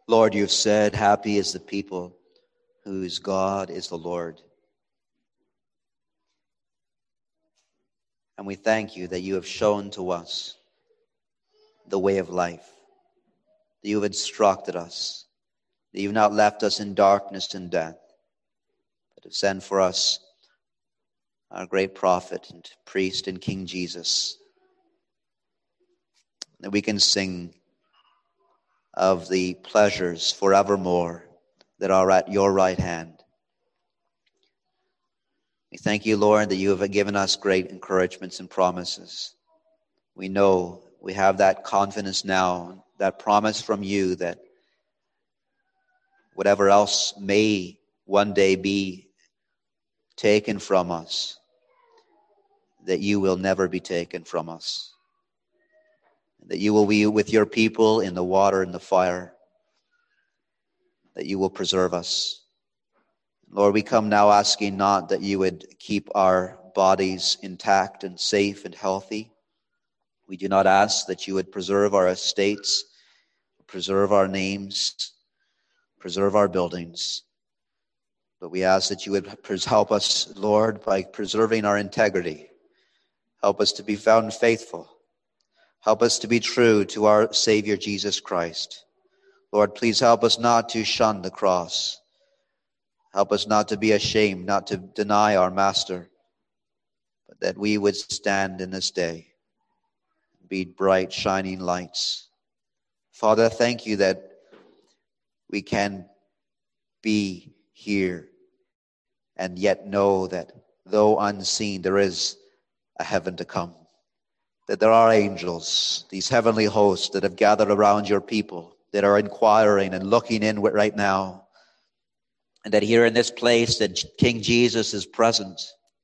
Lord, you've said, happy is the people whose God is the Lord. And we thank you that you have shown to us the way of life, that you have instructed us, that you've not left us in darkness and death, but have sent for us our great prophet and priest and King Jesus, that we can sing of the pleasures forevermore that are at your right hand. We thank you, Lord, that you have given us great encouragements and promises. We know we have that confidence now, that promise from you that whatever else may one day be taken from us, that you will never be taken from us. That you will be with your people in the water and the fire, that you will preserve us. Lord, we come now asking not that you would keep our bodies intact and safe and healthy. We do not ask that you would preserve our estates, preserve our names, preserve our buildings. But we ask that you would help us, Lord, by preserving our integrity. Help us to be found faithful. Help us to be true to our Savior Jesus Christ. Lord, please help us not to shun the cross. Help us not to be ashamed, not to deny our Master, but that we would stand in this day, be bright, shining lights. Father, thank you that we can be here and yet know that though unseen, there is a heaven to come. That there are angels, these heavenly hosts that have gathered around your people, that are inquiring and looking in right now. And that here in this place that King Jesus is present.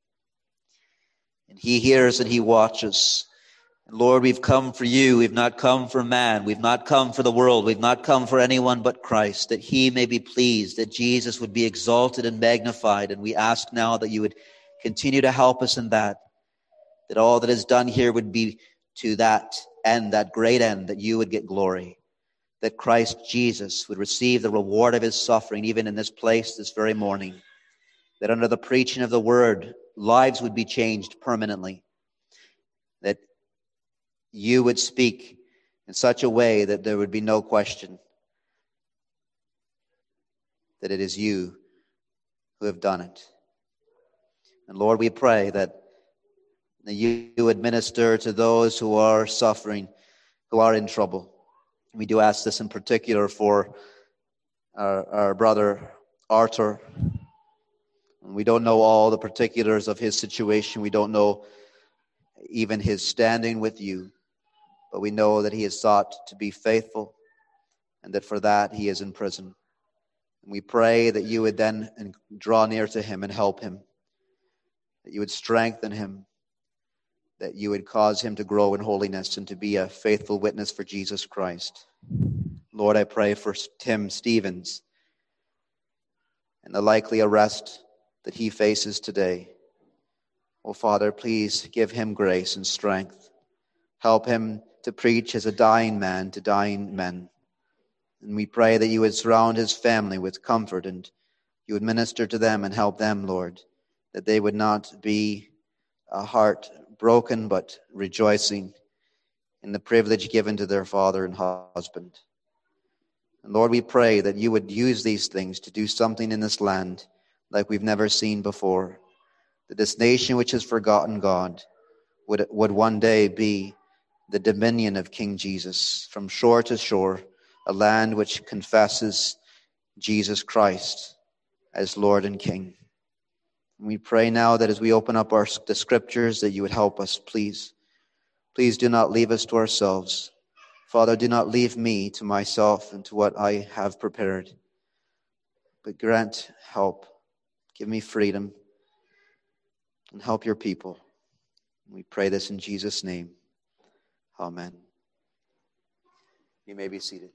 And he hears and he watches. And Lord, we've come for you. We've not come for man. We've not come for the world. We've not come for anyone but Christ, that he may be pleased, that Jesus would be exalted and magnified. And we ask now that you would continue to help us in that all that is done here would be to that end, that great end, that you would get glory, that Christ Jesus would receive the reward of his suffering, even in this place, this very morning, that under the preaching of the word, lives would be changed permanently, that you would speak in such a way that there would be no question that it is you who have done it. And Lord, we pray that you administer to those who are suffering, who are in trouble. We do ask this in particular for our brother Arthur. We don't know all the particulars of his situation. We don't know even his standing with you. But we know that he has sought to be faithful and that for that he is in prison. And we pray that you would then draw near to him and help him, that you would strengthen him, that you would cause him to grow in holiness and to be a faithful witness for Jesus Christ. Lord, I pray for Tim Stevens and the likely arrest that he faces today. Oh, Father, please give him grace and strength. Help him to preach as a dying man to dying men. And we pray that you would surround his family with comfort and you would minister to them and help them, Lord, that they would not be a heart broken but rejoicing in the privilege given to their father and husband. And Lord, we pray that you would use these things to do something in this land like we've never seen before. That this nation which has forgotten God would one day be the dominion of King Jesus, from shore to shore, a land which confesses Jesus Christ as Lord and King. And we pray now that as we open up the scriptures, that you would help us, please. Please do not leave us to ourselves. Father, do not leave me to myself and to what I have prepared, but grant help. Give me freedom and help your people. We pray this in Jesus' name. Amen. You may be seated.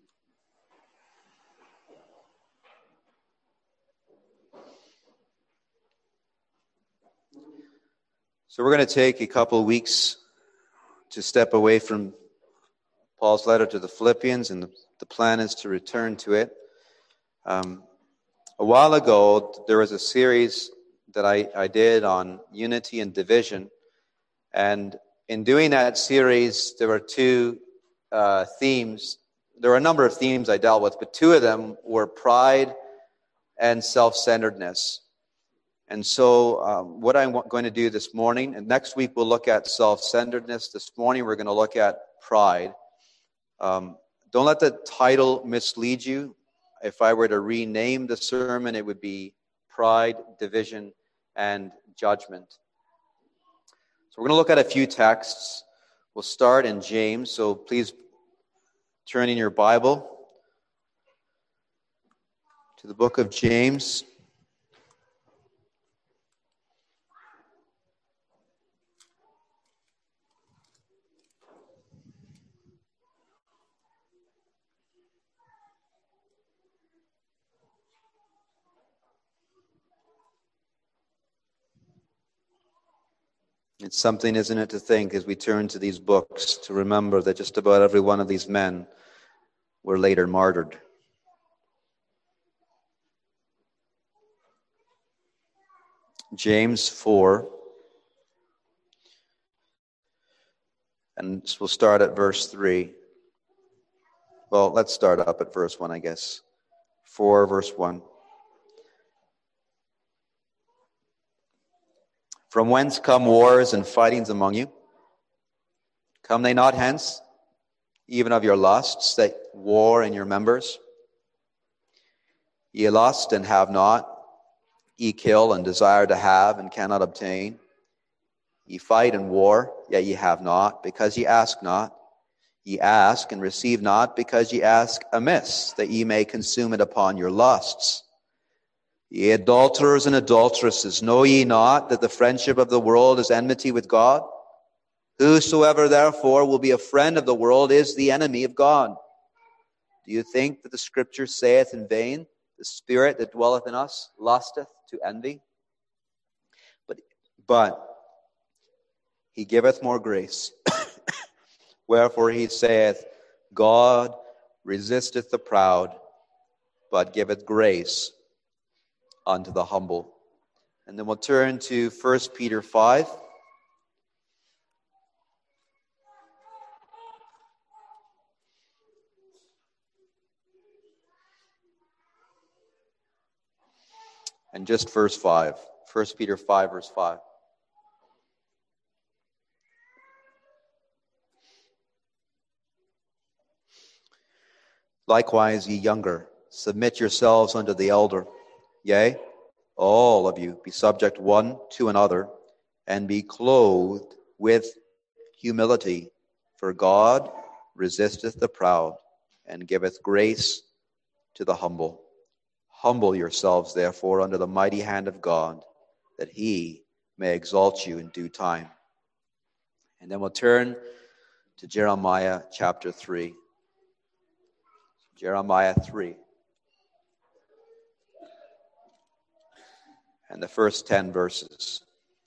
So we're going to take a couple of weeks to step away from Paul's letter to the Philippians, and the plan is to return to it. A while ago, there was a series that I did on unity and division. And in doing that series, there were two themes. There were a number of themes I dealt with, but two of them were pride and self-centeredness. And so what I'm going to do this morning, and next week we'll look at self-centeredness. This morning we're going to look at pride. Don't let the title mislead you. If I were to rename the sermon, it would be Pride, Division, and Judgment. So we're going to look at a few texts. We'll start in James, so please turn in your Bible to the book of James. It's something, isn't it, to think as we turn to these books, to remember that just about every one of these men were later martyred. James 4, and we'll start at verse 3. Well, let's start up at verse 1, I guess. 4, verse 1. From whence come wars and fightings among you? Come they not hence, even of your lusts that war in your members? Ye lust and have not, ye kill and desire to have and cannot obtain. Ye fight and war, yet ye have not, because ye ask not. Ye ask and receive not, because ye ask amiss, that ye may consume it upon your lusts. Ye adulterers and adulteresses, know ye not that the friendship of the world is enmity with God? Whosoever therefore will be a friend of the world is the enemy of God. Do you think that the Scripture saith in vain, the Spirit that dwelleth in us lusteth to envy? But he giveth more grace. Wherefore he saith, God resisteth the proud, but giveth grace unto the humble. And then we'll turn to 1 Peter 5. And just verse 5. 1 Peter 5, verse 5. Likewise, ye younger, submit yourselves unto the elder. Yea, all of you be subject one to another, and be clothed with humility. For God resisteth the proud, and giveth grace to the humble. Humble yourselves, therefore, under the mighty hand of God, that he may exalt you in due time. And then we'll turn to Jeremiah chapter 3. Jeremiah 3. And the first 10 verses.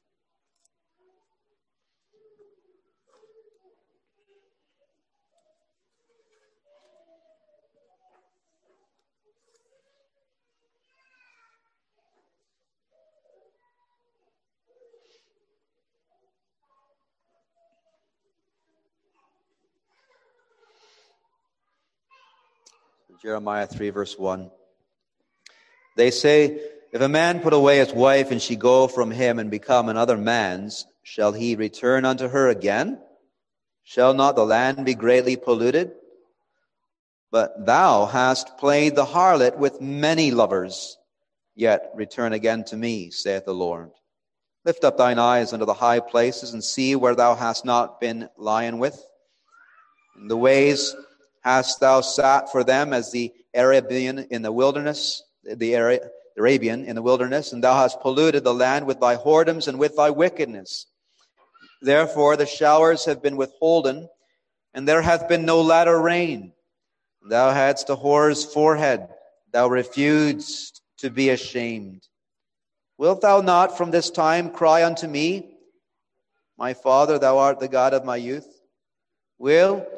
Jeremiah 3, verse 1. They say, if a man put away his wife, and she go from him and become another man's, shall he return unto her again? Shall not the land be greatly polluted? But thou hast played the harlot with many lovers. Yet return again to me, saith the Lord. Lift up thine eyes unto the high places, and see where thou hast not been lion with. In the ways hast thou sat for them as the Arabian in the wilderness, Arabian in the wilderness, and thou hast polluted the land with thy whoredoms and with thy wickedness. Therefore the showers have been withholden, and there hath been no latter rain. Thou hadst a whore's forehead, thou refused to be ashamed. Wilt thou not from this time cry unto me, my Father, thou art the God of my youth? Will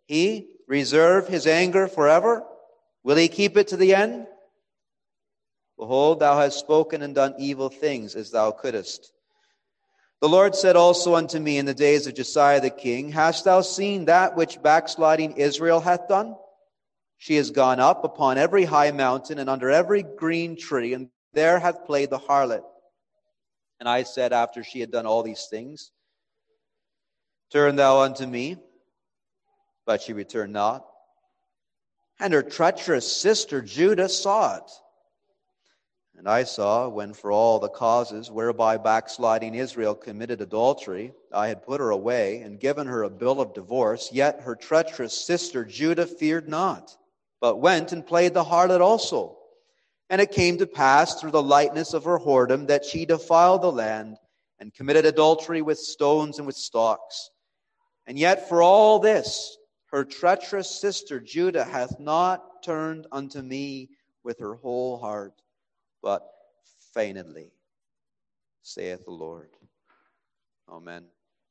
he reserve his anger forever? Will he keep it to the end? Behold, thou hast spoken and done evil things as thou couldest. The Lord said also unto me in the days of Josiah the king, Hast thou seen that which backsliding Israel hath done? She is gone up upon every high mountain and under every green tree, and there hath played the harlot. And I said, after she had done all these things, Turn thou unto me. But she returned not. And her treacherous sister Judah saw it. And I saw, when for all the causes whereby backsliding Israel committed adultery, I had put her away and given her a bill of divorce, yet her treacherous sister Judah feared not, but went and played the harlot also. And it came to pass through the lightness of her whoredom that she defiled the land and committed adultery with stones and with stocks. And yet for all this, her treacherous sister Judah hath not turned unto me with her whole heart, but feignedly, saith the Lord. Amen.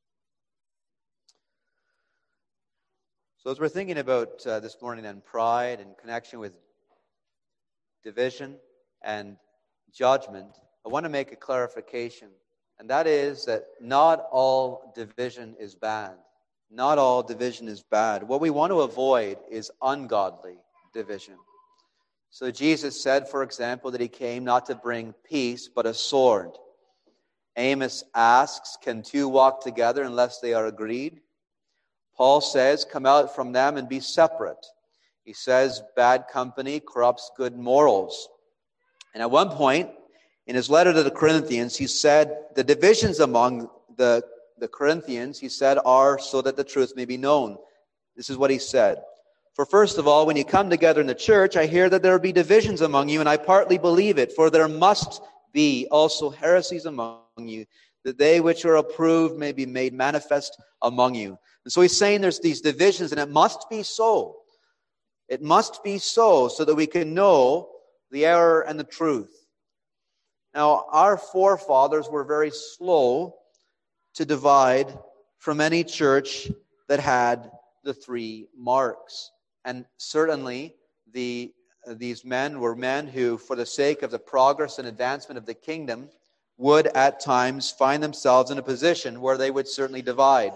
So as we're thinking about this morning and pride in connection with division and judgment, I want to make a clarification, and that is that not all division is bad. Not all division is bad. What we want to avoid is ungodly division. So Jesus said, for example, that he came not to bring peace, but a sword. Amos asks, can two walk together unless they are agreed? Paul says, come out from them and be separate. He says, bad company corrupts good morals. And at one point, in his letter to the Corinthians, he said, the divisions among the Corinthians, he said, are so that the truth may be known. This is what he said. For first of all, when you come together in the church, I hear that there will be divisions among you, and I partly believe it. For there must be also heresies among you, that they which are approved may be made manifest among you. And so he's saying there's these divisions, and it must be so. It must be so that we can know the error and the truth. Now, our forefathers were very slow to divide from any church that had the three marks. And certainly these men were men who, for the sake of the progress and advancement of the kingdom, would at times find themselves in a position where they would certainly divide.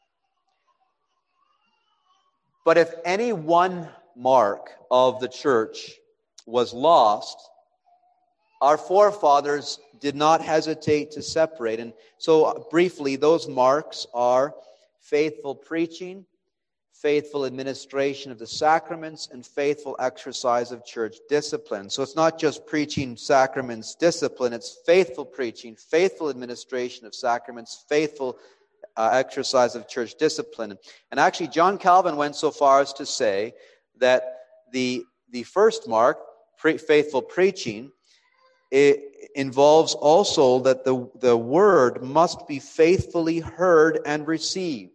But if any one mark of the church was lost, our forefathers did not hesitate to separate. And so briefly, those marks are faithful preaching, faithful administration of the sacraments, and faithful exercise of church discipline. So it's not just preaching, sacraments, discipline. It's faithful preaching, faithful administration of sacraments, faithful exercise of church discipline. And actually, John Calvin went so far as to say that the first mark, faithful preaching, it involves also that the word must be faithfully heard and received.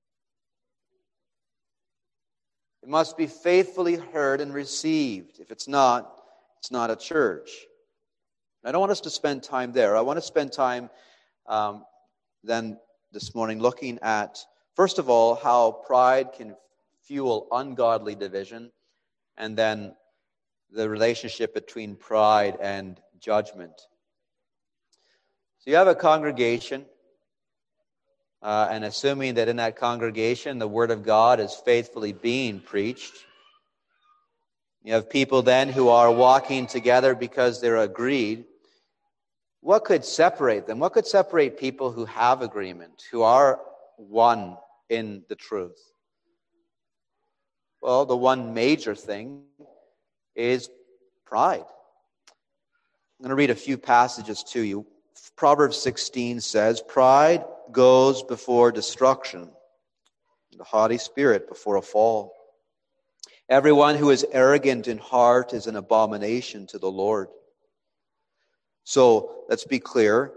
It must be faithfully heard and received. If it's not a church. I don't want us to spend time there. I want to spend time then this morning looking at, first of all, how pride can fuel ungodly division, and then the relationship between pride and judgment. So you have a congregation, and assuming that in that congregation the Word of God is faithfully being preached, you have people then who are walking together because they're agreed. What could separate them? What could separate people who have agreement, who are one in the truth? Well, the one major thing is pride. I'm going to read a few passages to you. Proverbs 16 says, pride goes before destruction, the haughty spirit before a fall. Everyone who is arrogant in heart is an abomination to the Lord. So, let's be clear.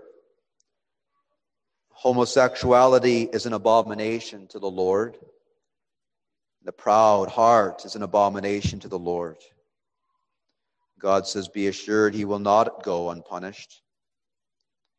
Homosexuality is an abomination to the Lord. The proud heart is an abomination to the Lord. God says, be assured he will not go unpunished.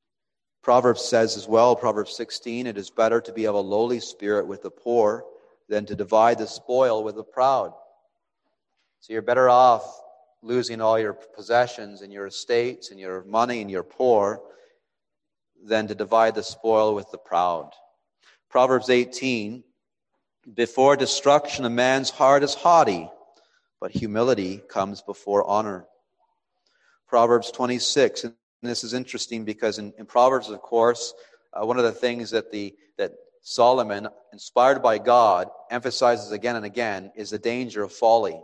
Proverbs says as well, Proverbs 16, it is better to be of a lowly spirit with the poor than to divide the spoil with the proud. So you're better off losing all your possessions and your estates and your money and your poor than to divide the spoil with the proud. Proverbs 18, before destruction a man's heart is haughty, but humility comes before honor. Proverbs 26, and this is interesting because in Proverbs, of course, one of the things that Solomon, inspired by God, emphasizes again and again is the danger of folly.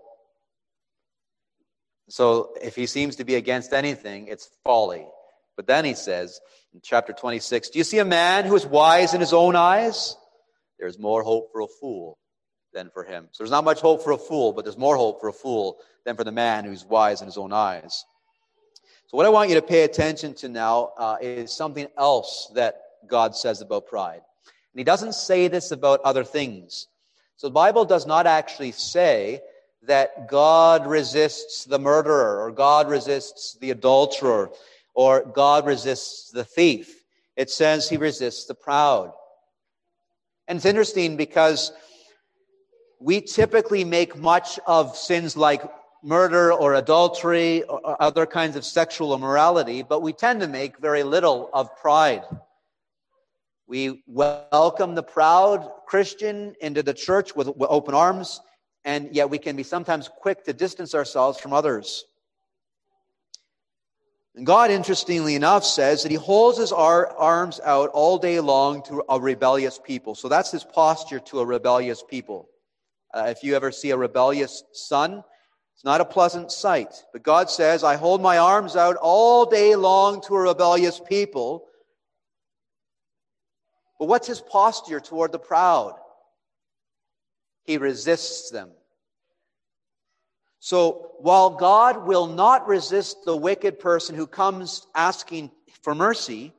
So if he seems to be against anything, it's folly. But then he says in chapter 26, do you see a man who is wise in his own eyes? There's more hope for a fool than for him. So there's not much hope for a fool, but there's more hope for a fool than for the man who's wise in his own eyes. So what I want you to pay attention to now is something else that God says about pride. And he doesn't say this about other things. So the Bible does not actually say that God resists the murderer, or God resists the adulterer, or God resists the thief. It says he resists the proud. And it's interesting because we typically make much of sins like murder or adultery or other kinds of sexual immorality, but we tend to make very little of pride. We welcome the proud Christian into the church with open arms, and yet we can be sometimes quick to distance ourselves from others. And God, interestingly enough, says that he holds his arms out all day long to a rebellious people. So that's his posture to a rebellious people. If you ever see a rebellious son, it's not a pleasant sight. But God says, I hold my arms out all day long to a rebellious people. But what's his posture toward the proud? He resists them. So while God will not resist the wicked person who comes asking for mercy,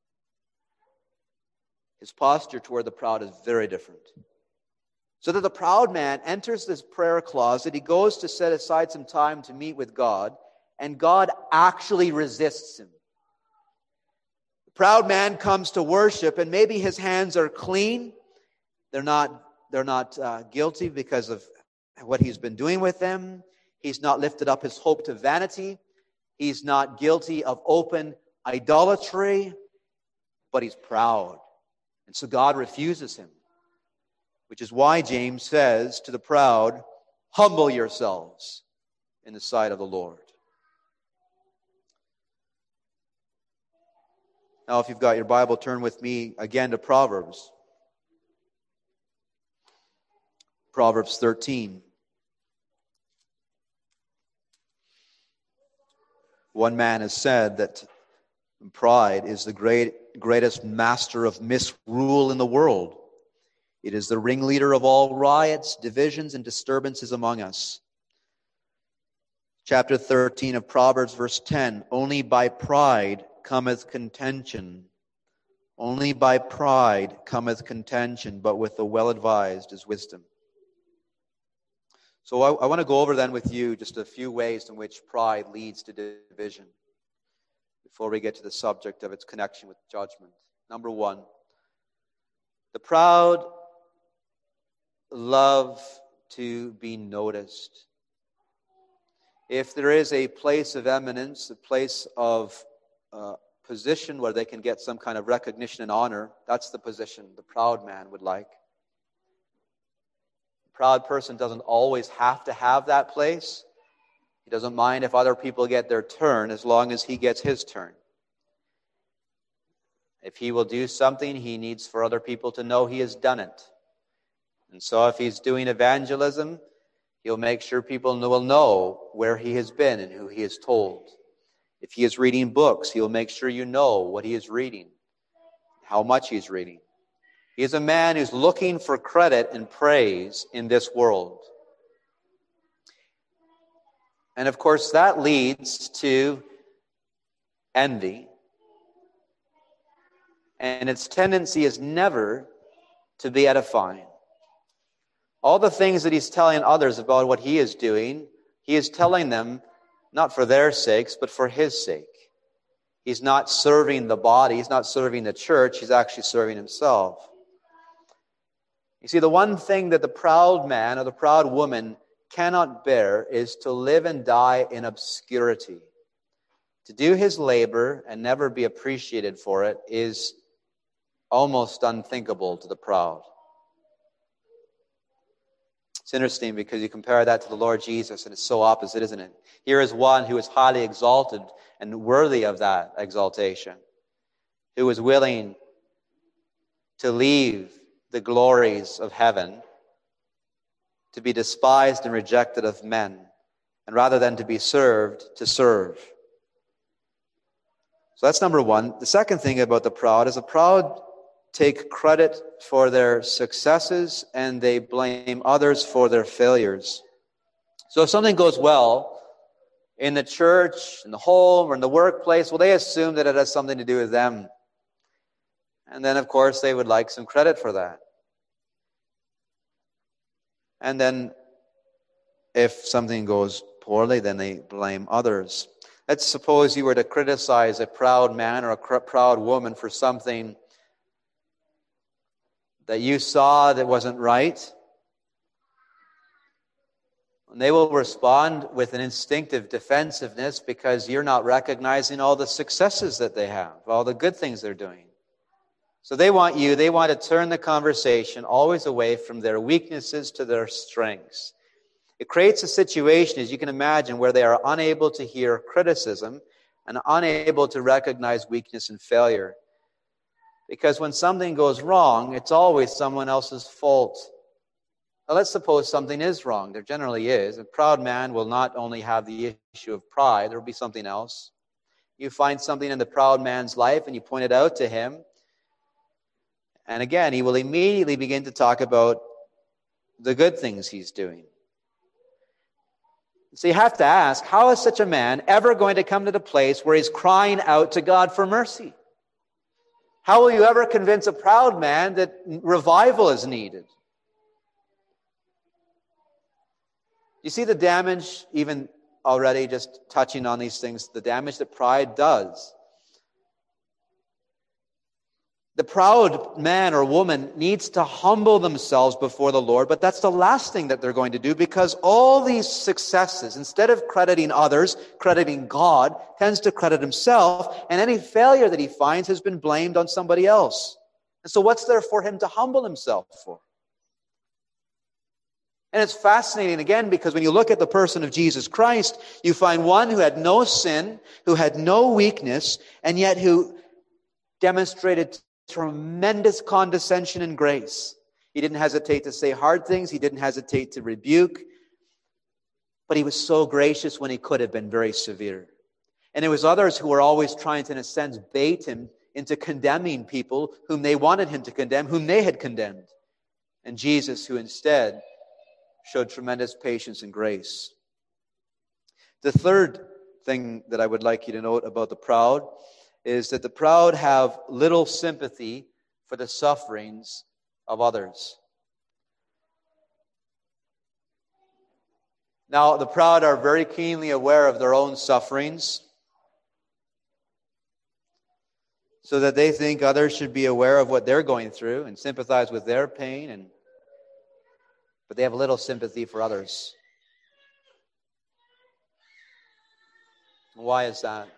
his posture toward the proud is very different. So that the proud man enters this prayer closet, he goes to set aside some time to meet with God, and God actually resists him. The proud man comes to worship, and maybe his hands are clean. They're not guilty because of what he's been doing with them. He's not lifted up his hope to vanity. He's not guilty of open idolatry, but he's proud. And so God refuses him, which is why James says to the proud, humble yourselves in the sight of the Lord. Now, if you've got your Bible, turn with me again to Proverbs. Proverbs 13. One man has said that pride is the greatest master of misrule in the world. It is the ringleader of all riots, divisions, and disturbances among us. Chapter 13 of Proverbs, verse 10, only by pride cometh contention. Only by pride cometh contention, but with the well-advised is wisdom. So I want to go over then with you just a few ways in which pride leads to division before we get to the subject of its connection with judgment. Number one, the proud love to be noticed. If there is a place of eminence, a place of position where they can get some kind of recognition and honor, that's the position the proud man would like. The proud person doesn't always have to have that place. He doesn't mind if other people get their turn as long as he gets his turn. If he will do something, he needs for other people to know he has done it. And so if he's doing evangelism, he'll make sure people will know where he has been and who he has told. If he is reading books, he'll make sure you know what he is reading, how much he's reading. He is a man who's looking for credit and praise in this world. And of course, that leads to envy. And its tendency is never to be edifying. All the things that he's telling others about what he is doing, he is telling them not for their sakes, but for his sake. He's not serving the body. He's not serving the church. He's actually serving himself. You see, the one thing that the proud man or the proud woman cannot bear is to live and die in obscurity. To do his labor and never be appreciated for it is almost unthinkable to the proud. It's interesting because you compare that to the Lord Jesus, and it's so opposite, isn't it? Here is one who is highly exalted and worthy of that exaltation, who was willing to leave the glories of heaven, to be despised and rejected of men, and rather than to be served, to serve. So that's number one. The second thing about the proud is the proud take credit for their successes and they blame others for their failures. So if something goes well in the church, in the home, or in the workplace, well, they assume that it has something to do with them. And then, of course, they would like some credit for that. And then if something goes poorly, then they blame others. Let's suppose you were to criticize a proud man or a proud woman for something that you saw that wasn't right. And they will respond with an instinctive defensiveness because you're not recognizing all the successes that they have, all the good things they're doing. So they want to turn the conversation always away from their weaknesses to their strengths. It creates a situation, as you can imagine, where they are unable to hear criticism and unable to recognize weakness and failure. Because when something goes wrong, it's always someone else's fault. Now, let's suppose something is wrong. There generally is. A proud man will not only have the issue of pride, there will be something else. You find something in the proud man's life and you point it out to him. And again, he will immediately begin to talk about the good things he's doing. So you have to ask, how is such a man ever going to come to the place where he's crying out to God for mercy? How will you ever convince a proud man that revival is needed? You see the damage, even already just touching on these things, the damage that pride does. The proud man or woman needs to humble themselves before the Lord, but that's the last thing that they're going to do, because all these successes, instead of crediting others, crediting God, tends to credit himself, and any failure that he finds has been blamed on somebody else. And so what's there for him to humble himself for? And it's fascinating, again, because when you look at the person of Jesus Christ, you find one who had no sin, who had no weakness, and yet who demonstrated tremendous condescension and grace. He didn't hesitate to say hard things. He didn't hesitate to rebuke. But he was so gracious when he could have been very severe. And there was others who were always trying to, in a sense, bait him into condemning people whom they wanted him to condemn, whom they had condemned. And Jesus, who instead showed tremendous patience and grace. The third thing that I would like you to note about the proud is that the proud have little sympathy for the sufferings of others. Now, the proud are very keenly aware of their own sufferings, so that they think others should be aware of what they're going through and sympathize with their pain, but they have little sympathy for others. Why is that?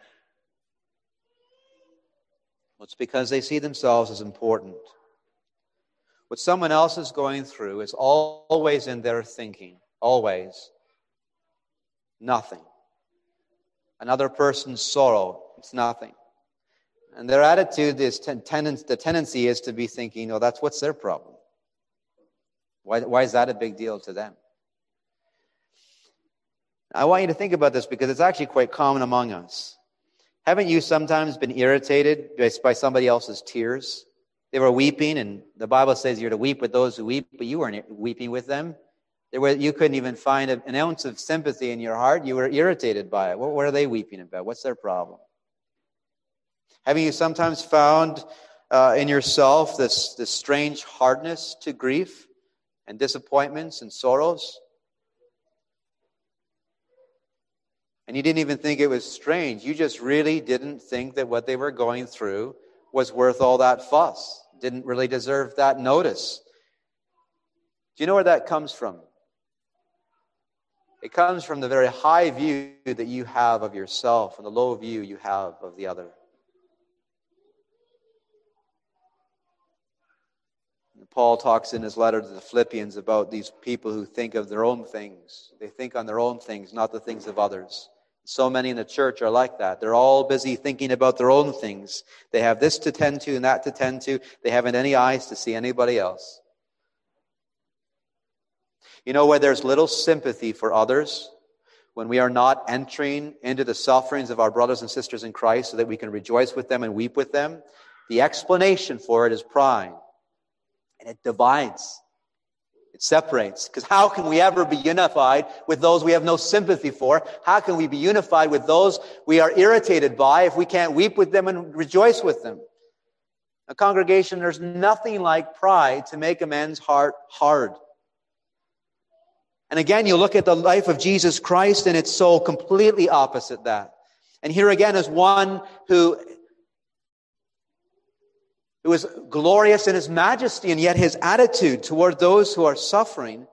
Well, it's because they see themselves as important. What someone else is going through is always in their thinking, always. Nothing. Another person's sorrow, it's nothing. And their attitude is, the tendency is to be thinking, oh, what's their problem? Why is that a big deal to them? I want you to think about this because it's actually quite common among us. Haven't you sometimes been irritated by somebody else's tears? They were weeping, and the Bible says you're to weep with those who weep, but you weren't weeping with them. You couldn't even find an ounce of sympathy in your heart. You were irritated by it. What are they weeping about? What's their problem? Haven't you sometimes found in yourself this strange hardness to grief and disappointments and sorrows? And you didn't even think it was strange. You just really didn't think that what they were going through was worth all that fuss. Didn't really deserve that notice. Do you know where that comes from? It comes from the very high view that you have of yourself and the low view you have of the other. Paul talks in his letter to the Philippians about these people who think of their own things. They think on their own things, not the things of others. So many in the church are like that. They're all busy thinking about their own things. They have this to tend to and that to tend to. They haven't any eyes to see anybody else. You know, where there's little sympathy for others, when we are not entering into the sufferings of our brothers and sisters in Christ so that we can rejoice with them and weep with them, the explanation for it is pride. And it divides. It separates. Because how can we ever be unified with those we have no sympathy for? How can we be unified with those we are irritated by if we can't weep with them and rejoice with them? A congregation, there's nothing like pride to make a man's heart hard. And again, you look at the life of Jesus Christ, and it's so completely opposite that. And here again is one who is glorious in his majesty, and yet his attitude toward those who are suffering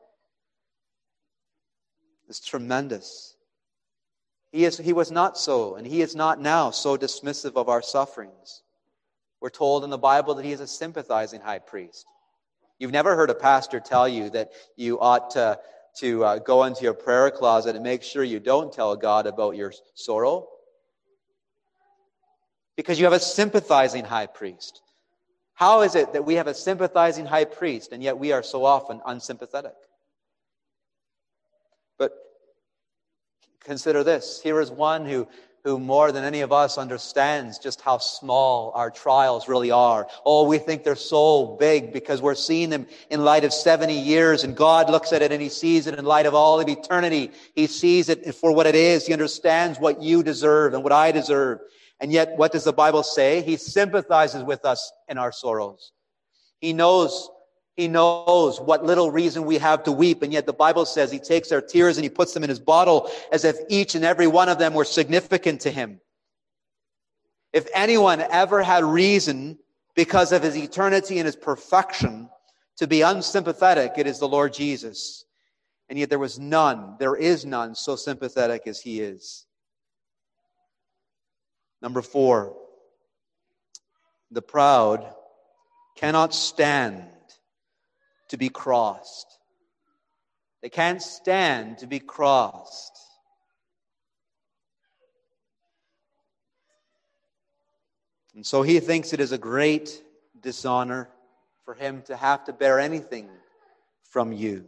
is tremendous. He was not so, and he is not now so dismissive of our sufferings. We're told in the Bible that he is a sympathizing high priest. You've never heard a pastor tell you that you ought to go into your prayer closet and make sure you don't tell God about your sorrow. Because you have a sympathizing high priest. How is it that we have a sympathizing high priest and yet we are so often unsympathetic? But consider this. Here is one who more than any of us understands just how small our trials really are. Oh, we think they're so big because we're seeing them in light of 70 years, and God looks at it and he sees it in light of all of eternity. He sees it for what it is. He understands what you deserve and what I deserve. And yet, what does the Bible say? He sympathizes with us in our sorrows. He knows what little reason we have to weep, and yet the Bible says he takes our tears and he puts them in his bottle as if each and every one of them were significant to him. If anyone ever had reason, because of his eternity and his perfection, to be unsympathetic, it is the Lord Jesus. And yet there is none so sympathetic as he is. Number 4, the proud cannot stand to be crossed. They can't stand to be crossed. And so he thinks it is a great dishonor for him to have to bear anything from you.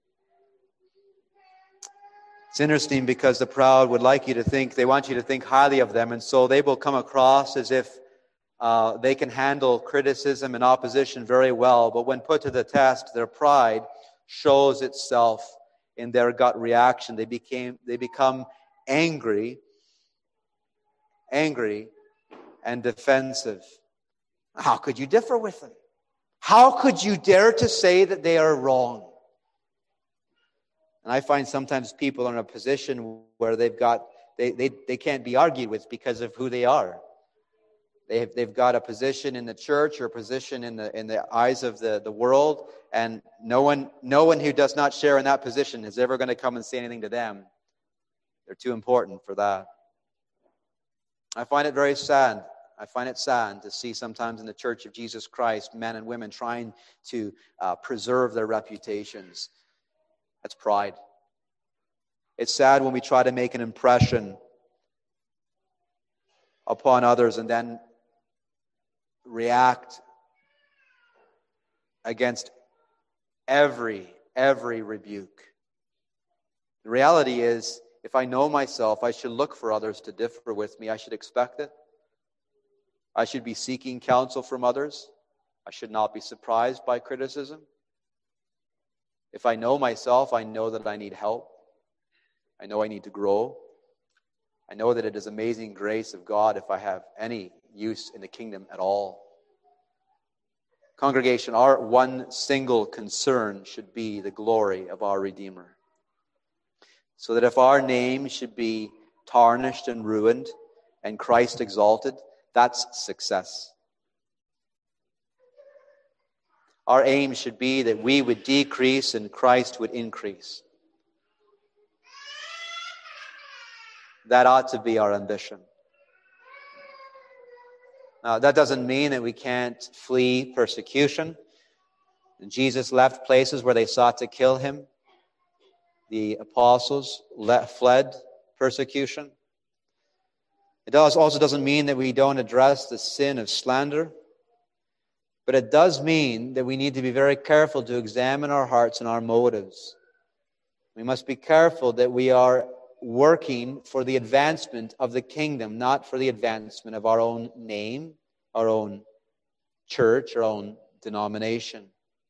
It's interesting because the proud would like you to think, they want you to think highly of them, and so they will come across as if they can handle criticism and opposition very well, but when put to the test, their pride shows itself in their gut reaction. They become angry and defensive. How could you differ with them? How could you dare to say that they are wrong? And I find sometimes people are in a position where they can't be argued with because of who they are. They've got a position in the church or a position in the eyes of the world, and no one who does not share in that position is ever going to come and say anything to them. They're too important for that. I find it very sad. I find it sad to see sometimes in the Church of Jesus Christ, men and women trying to preserve their reputations. That's pride. It's sad when we try to make an impression upon others and then react against every rebuke. The reality is, if I know myself, I should look for others to differ with me. I should expect it. I should be seeking counsel from others. I should not be surprised by criticism. If I know myself, I know that I need help. I know I need to grow. I know that it is amazing grace of God if I have any use in the kingdom at all. Congregation, our one single concern should be the glory of our Redeemer. So that if our name should be tarnished and ruined and Christ exalted, that's success. Our aim should be that we would decrease and Christ would increase. That ought to be our ambition. Now, that doesn't mean that we can't flee persecution. Jesus left places where they sought to kill him. The apostles fled persecution. It also doesn't mean that we don't address the sin of slander. But it does mean that we need to be very careful to examine our hearts and our motives. We must be careful that we are working for the advancement of the kingdom, not for the advancement of our own name, our own church, our own denomination.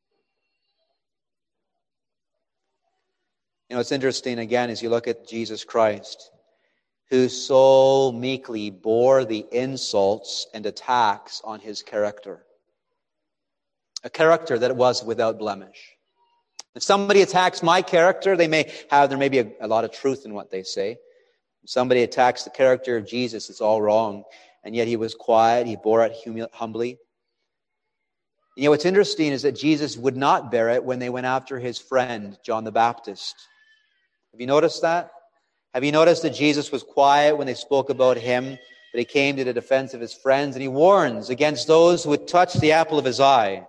You know, it's interesting, again, as you look at Jesus Christ, who so meekly bore the insults and attacks on his character. A character that was without blemish. If somebody attacks my character, there may be a lot of truth in what they say. If somebody attacks the character of Jesus, it's all wrong. And yet he was quiet, he bore it humbly. And yet what's interesting is that Jesus would not bear it when they went after his friend, John the Baptist. Have you noticed that? Have you noticed that Jesus was quiet when they spoke about him, but he came to the defense of his friends, and he warns against those who would touch the apple of his eye?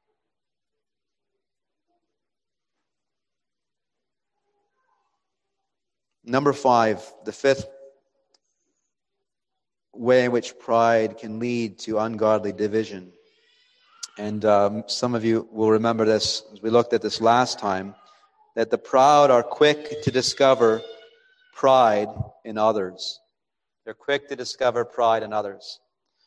Number 5, the fifth way in which pride can lead to ungodly division. And some of you will remember this, as we looked at this last time, that the proud are quick to discover pride in others. They're quick to discover pride in others.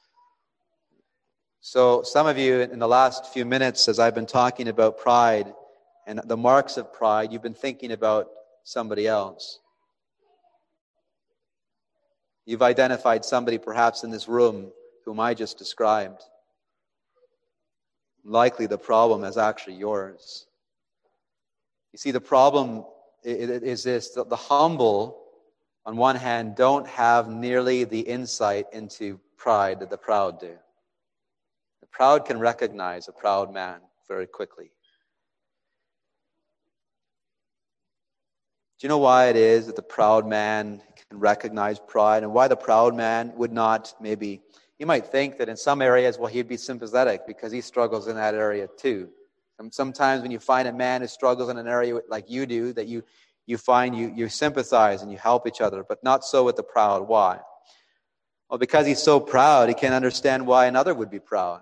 So some of you, in the last few minutes, as I've been talking about pride and the marks of pride, you've been thinking about somebody else. You've identified somebody perhaps in this room whom I just described. Likely the problem is actually yours. You see, the problem is this, that the humble, on one hand, don't have nearly the insight into pride that the proud do. The proud can recognize a proud man very quickly. Do you know why it is that the proud man can recognize pride, and why the proud man would not maybe, you might think that in some areas, well, he'd be sympathetic because he struggles in that area too. And sometimes when you find a man who struggles in an area like you do, that you find you sympathize and you help each other, but not so with the proud. Why? Well, because he's so proud, he can't understand why another would be proud.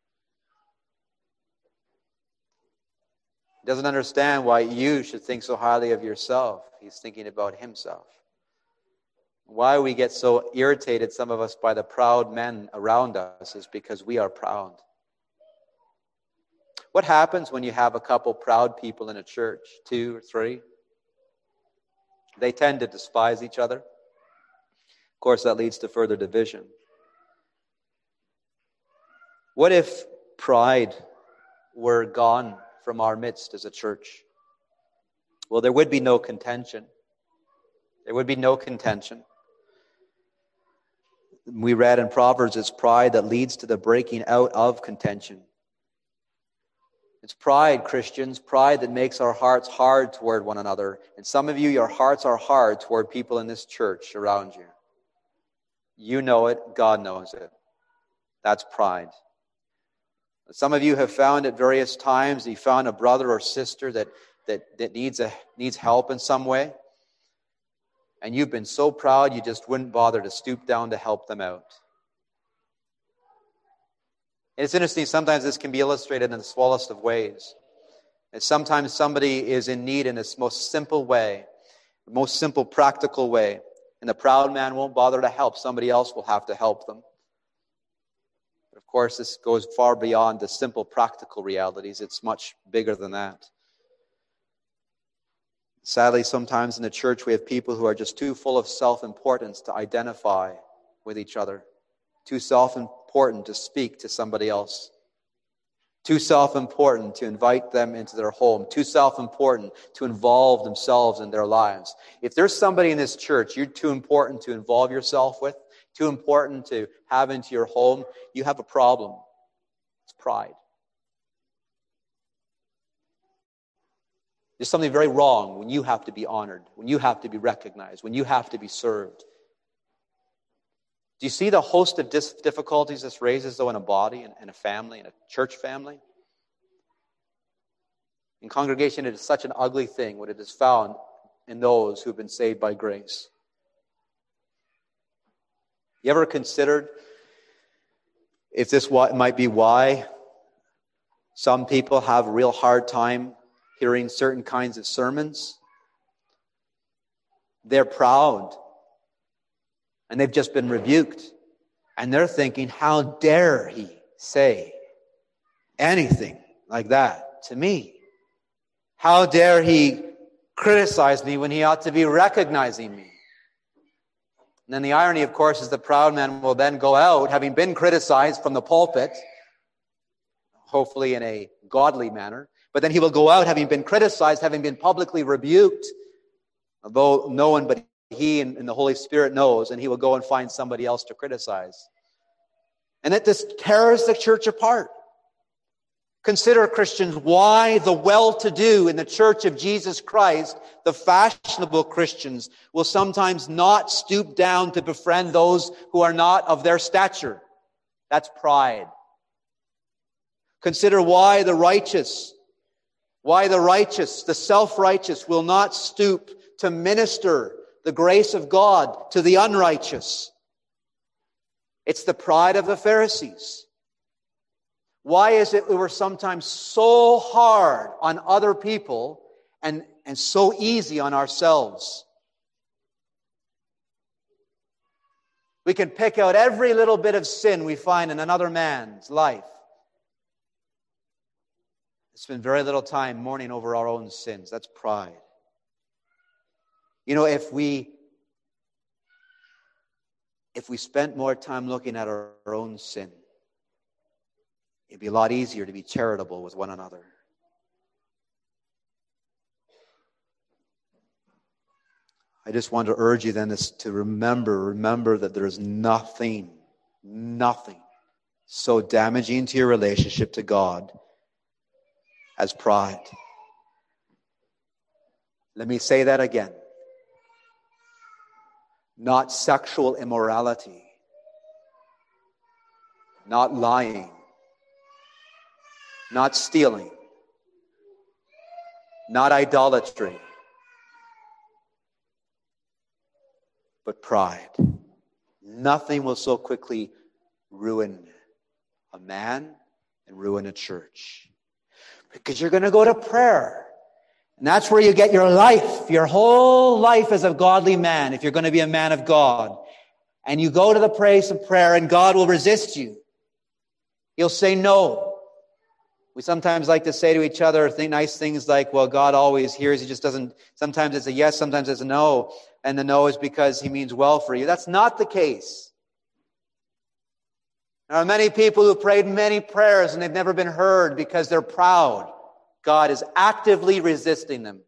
He doesn't understand why you should think so highly of yourself. He's thinking about himself. Why we get so irritated, some of us, by the proud men around us is because we are proud. What happens when you have a couple proud people in a church, 2 or 3? They tend to despise each other. Of course, that leads to further division. What if pride were gone from our midst as a church? Well, there would be no contention. There would be no contention. We read in Proverbs, it's pride that leads to the breaking out of contention. It's pride, Christians, pride that makes our hearts hard toward one another. And some of you, your hearts are hard toward people in this church around you. You know it, God knows it. That's pride. Some of you have found at various times, you found a brother or sister that needs help in some way. And you've been so proud you just wouldn't bother to stoop down to help them out. And it's interesting, sometimes this can be illustrated in the smallest of ways. And sometimes somebody is in need in this most simple way, the most simple practical way. And the proud man won't bother to help. Somebody else will have to help them. But of course, this goes far beyond the simple practical realities. It's much bigger than that. Sadly, sometimes in the church we have people who are just too full of self-importance to identify with each other. Too self-important to speak to somebody else. Too self-important to invite them into their home. Too self-important to involve themselves in their lives. If there's somebody in this church you're too important to involve yourself with, too important to have into your home, you have a problem. It's pride. There's something very wrong when you have to be honored, when you have to be recognized, when you have to be served. Do you see the host of difficulties this raises, though, in a body and a family, in a church family? In congregation, it is such an ugly thing when it is found in those who've been saved by grace. You ever considered if this might be why some people have a real hard time hearing certain kinds of sermons? They're proud. And they've just been rebuked. And they're thinking, how dare he say anything like that to me? How dare he criticize me when he ought to be recognizing me? And then the irony, of course, is the proud man will then go out, having been criticized from the pulpit, hopefully in a godly manner, but then he will go out having been criticized, having been publicly rebuked, although no one but he and the Holy Spirit knows, and he will go and find somebody else to criticize. And that this tears the church apart. Consider, Christians, why the well-to-do in the church of Jesus Christ, the fashionable Christians, will sometimes not stoop down to befriend those who are not of their stature. That's pride. Consider why the righteous, the self-righteous will not stoop to minister the grace of God to the unrighteous. It's the pride of the Pharisees. Why is it that we're sometimes so hard on other people and so easy on ourselves? We can pick out every little bit of sin we find in another man's life. Spend very little time mourning over our own sins. That's pride. You know, if we spent more time looking at our own sin, it'd be a lot easier to be charitable with one another. I just want to urge you then to remember that there is nothing so damaging to your relationship to God as pride. Let me say that again. Not sexual immorality, not lying, not stealing, not idolatry, but pride. Nothing will so quickly ruin a man and ruin a church. Because you're going to go to prayer. And that's where you get your life, your whole life as a godly man, if you're going to be a man of God. And you go to the place of prayer and God will resist you. He'll say no. We sometimes like to say to each other nice things like, well, God always hears. He just doesn't. Sometimes it's a yes, sometimes it's a no. And the no is because he means well for you. That's not the case. There are many people who prayed many prayers and they've never been heard because they're proud. God is actively resisting them.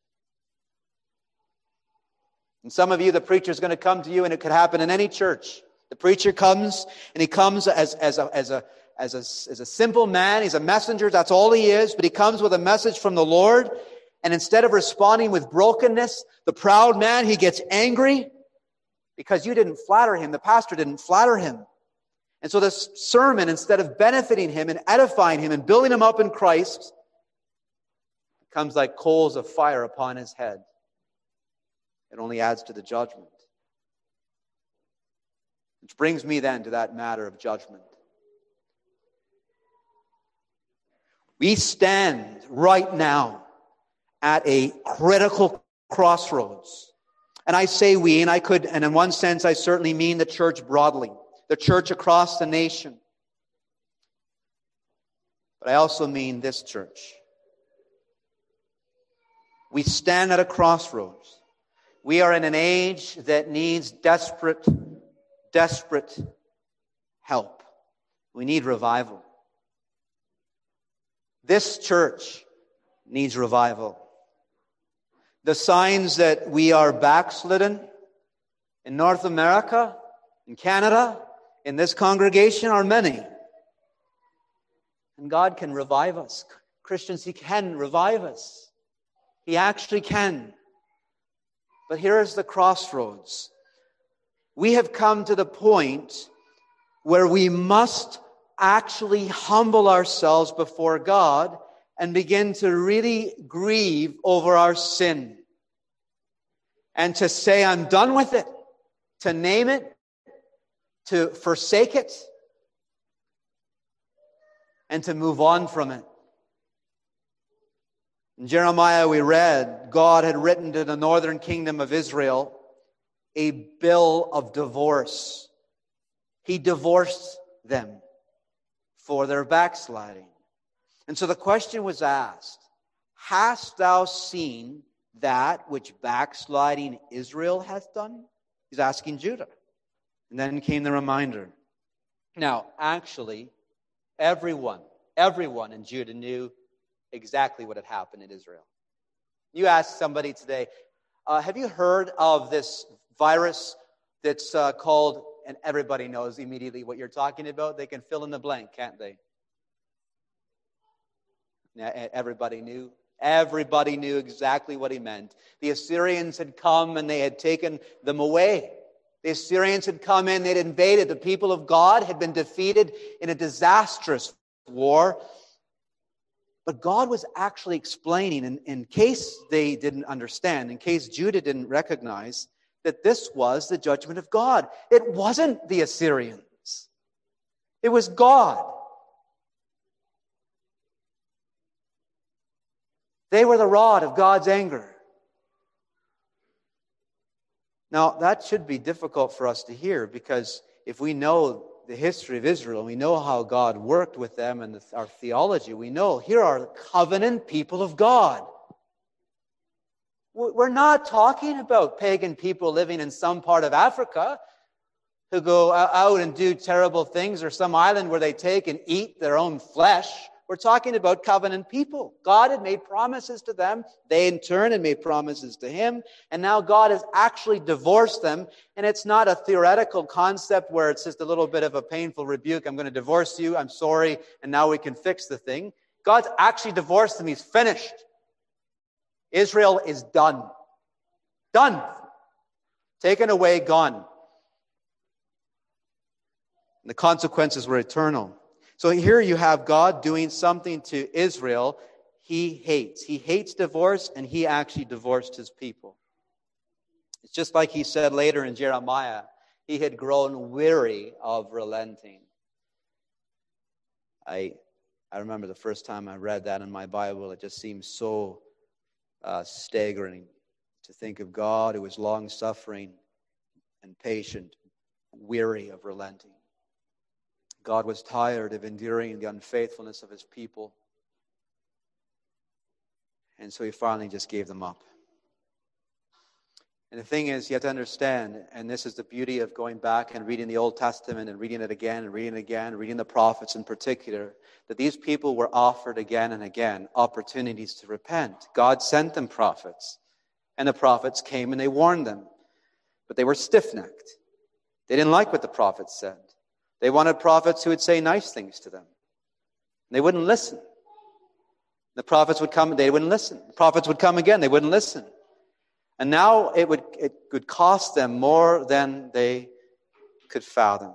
And some of you, the preacher's going to come to you, and it could happen in any church. The preacher comes, and he comes as a simple man. He's a messenger. That's all he is. But he comes with a message from the Lord. And instead of responding with brokenness, the proud man, he gets angry because you didn't flatter him. The pastor didn't flatter him. And so this sermon, instead of benefiting him and edifying him and building him up in Christ, comes like coals of fire upon his head. It only adds to the judgment. Which brings me then to that matter of judgment. We stand right now at a critical crossroads. And I say we, and in one sense I certainly mean the church broadly, the church across the nation. But I also mean this church. We stand at a crossroads. We are in an age that needs desperate help. We need revival. This church needs revival. The signs that we are backslidden in North America, in Canada, in this congregation are many. And God can revive us. Christians, He can revive us. He actually can. But here is the crossroads. We have come to the point where we must actually humble ourselves before God and begin to really grieve over our sin. And to say, I'm done with it. To name it. To forsake it. And to move on from it. In Jeremiah we read, God had written to the northern kingdom of Israel a bill of divorce. He divorced them for their backsliding. And so the question was asked, hast thou seen that which backsliding Israel hath done? He's asking Judah. And then came the reminder. Now, actually, everyone in Judah knew exactly what had happened in Israel. You ask somebody today, have you heard of this virus that's called, and everybody knows immediately what you're talking about. They can fill in the blank, can't they? Now, everybody knew. Everybody knew exactly what he meant. The Assyrians had come and they had taken them away. The Assyrians had come in, they'd invaded. The people of God had been defeated in a disastrous war. But God was actually explaining, in case they didn't understand, in case Judah didn't recognize, that this was the judgment of God. It wasn't the Assyrians. It was God. They were the rod of God's anger. Now, that should be difficult for us to hear, because if we know the history of Israel, and we know how God worked with them and our theology, we know here are the covenant people of God. We're not talking about pagan people living in some part of Africa who go out and do terrible things, or some island where they take and eat their own flesh. We're talking about covenant people. God had made promises to them. They in turn had made promises to him. And now God has actually divorced them. And it's not a theoretical concept where it's just a little bit of a painful rebuke. I'm going to divorce you. I'm sorry. And now we can fix the thing. God's actually divorced them. He's finished. Israel is done. Done. Taken away, gone. The consequences were eternal. So here you have God doing something to Israel he hates. He hates divorce, and he actually divorced his people. It's just like he said later in Jeremiah, he had grown weary of relenting. I remember the first time I read that in my Bible, it just seemed so staggering to think of God who was long-suffering and patient, weary of relenting. God was tired of enduring the unfaithfulness of his people. And so he finally just gave them up. And the thing is, you have to understand, and this is the beauty of going back and reading the Old Testament and reading it again and reading it again, reading the prophets in particular, that these people were offered again and again opportunities to repent. God sent them prophets, and the prophets came and they warned them. But they were stiff-necked. They didn't like what the prophets said. They wanted prophets who would say nice things to them. They wouldn't listen. The prophets would come, they wouldn't listen. The prophets would come again, they wouldn't listen. And now it would cost them more than they could fathom.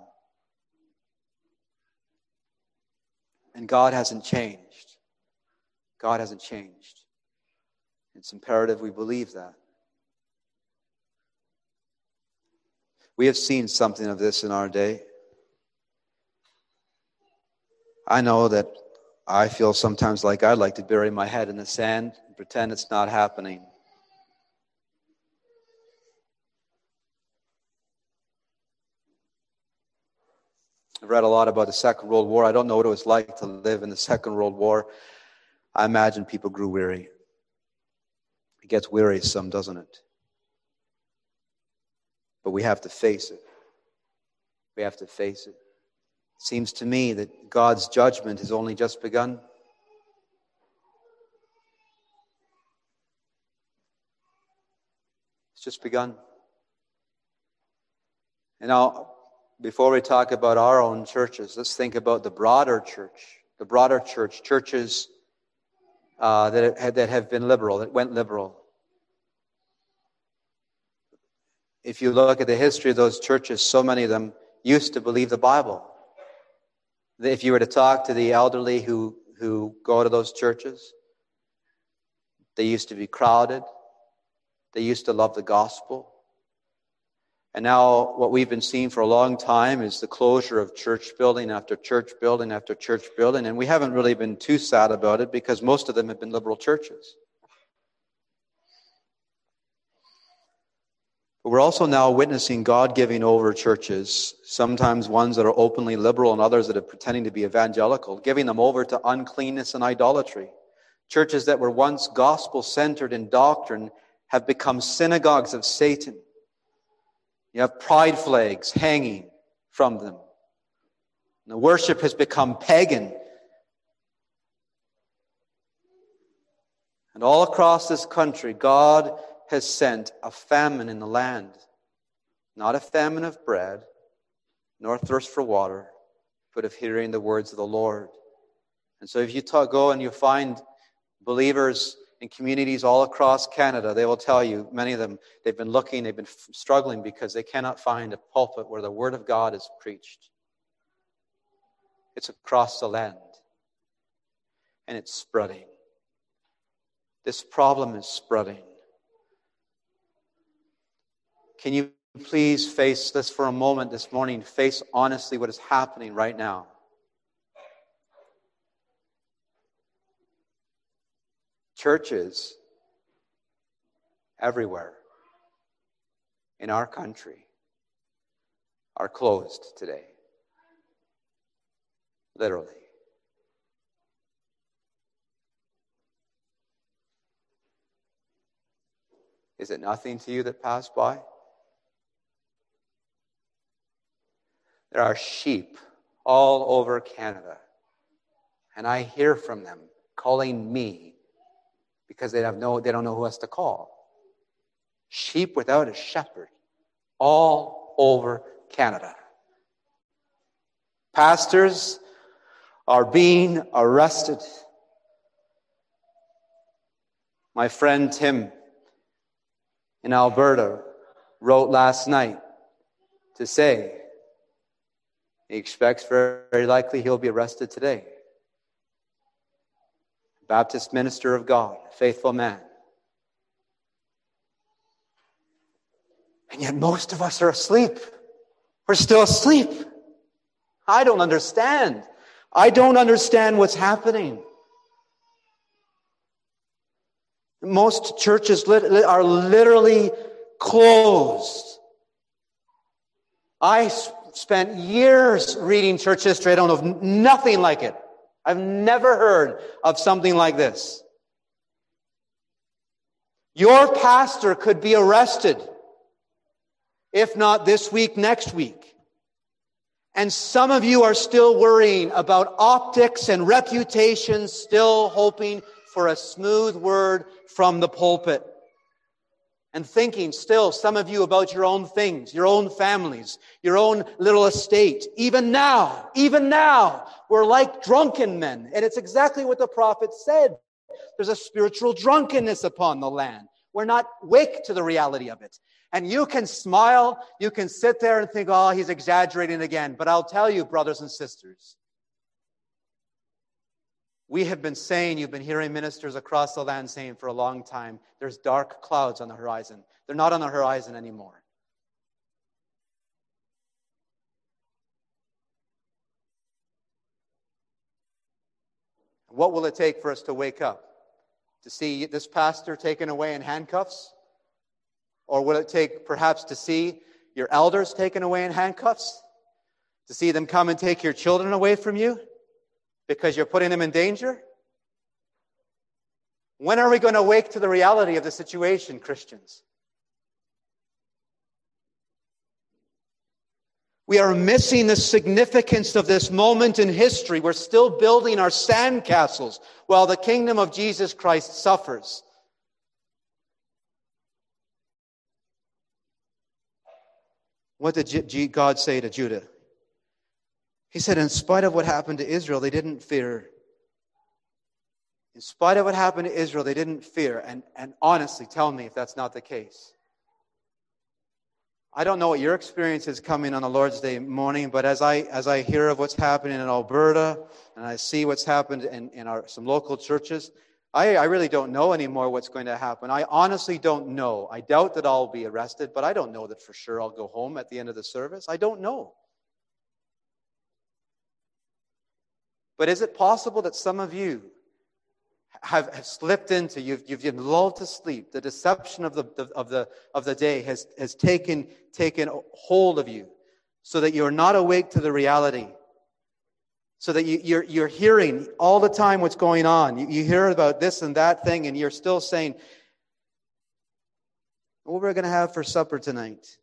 And God hasn't changed. God hasn't changed. It's imperative we believe that. We have seen something of this in our day. I know that I feel sometimes like I'd like to bury my head in the sand and pretend it's not happening. I've read a lot about the Second World War. I don't know what it was like to live in the Second World War. I imagine people grew weary. It gets wearisome, doesn't it? But we have to face it. We have to face it. It seems to me that God's judgment has only just begun. It's just begun. And now, before we talk about our own churches, let's think about the broader church. The broader church, churches that have been liberal, that went liberal. If you look at the history of those churches, so many of them used to believe the Bible. If you were to talk to the elderly who go to those churches, they used to be crowded. They used to love the gospel. And now what we've been seeing for a long time is the closure of church building after church building after church building. And we haven't really been too sad about it because most of them have been liberal churches. But we're also now witnessing God giving over churches, sometimes ones that are openly liberal and others that are pretending to be evangelical, giving them over to uncleanness and idolatry. Churches that were once gospel-centered in doctrine have become synagogues of Satan. You have pride flags hanging from them. The worship has become pagan. And all across this country, God has sent a famine in the land. Not a famine of bread, nor thirst for water, but of hearing the words of the Lord. And so if you go and you find believers in communities all across Canada, they will tell you, many of them, they've been struggling because they cannot find a pulpit where the Word of God is preached. It's across the land. And it's spreading. This problem is spreading. Can you please face this for a moment this morning? Face honestly what is happening right now. Churches everywhere in our country are closed today. Literally. Is it nothing to you that passed by? There are sheep all over Canada, and I hear from them calling me because they don't know who else to call. Sheep without a shepherd all over Canada. Pastors are being arrested. My friend Tim in Alberta wrote last night to say he expects very likely he'll be arrested today. Baptist minister of God, faithful man. And yet most of us are asleep. We're still asleep. I don't understand. I don't understand what's happening. Most churches are literally closed. I spent years reading church history. I don't know nothing like it. I've never heard of something like this. Your pastor could be arrested, if not this week, next week. And some of you are still worrying about optics and reputation, still hoping for a smooth word from the pulpit. And thinking still, some of you, about your own things, your own families, your own little estate. Even now, we're like drunken men. And it's exactly what the prophet said. There's a spiritual drunkenness upon the land. We're not awake to the reality of it. And you can smile, you can sit there and think, oh, he's exaggerating again. But I'll tell you, brothers and sisters, we have been saying, you've been hearing ministers across the land saying for a long time, there's dark clouds on the horizon. They're not on the horizon anymore. What will it take for us to wake up? To see this pastor taken away in handcuffs? Or will it take perhaps to see your elders taken away in handcuffs? To see them come and take your children away from you? Because you're putting them in danger? When are we going to awake to the reality of the situation, Christians? We are missing the significance of this moment in history. We're still building our sandcastles while the kingdom of Jesus Christ suffers. What did God say to Judah? He said, in spite of what happened to Israel, they didn't fear. In spite of what happened to Israel, they didn't fear. And honestly, tell me if that's not the case. I don't know what your experience is coming on the Lord's Day morning, but as I hear of what's happening in Alberta, and I see what's happened in some local churches, I really don't know anymore what's going to happen. I honestly don't know. I doubt that I'll be arrested, but I don't know that for sure I'll go home at the end of the service. I don't know. But is it possible that some of you have slipped into, you've been lulled to sleep? The deception of the day has taken hold of you, so that you're not awake to the reality. So that you're hearing all the time what's going on. You hear about this and that thing, and you're still saying, what we're going to have for supper tonight?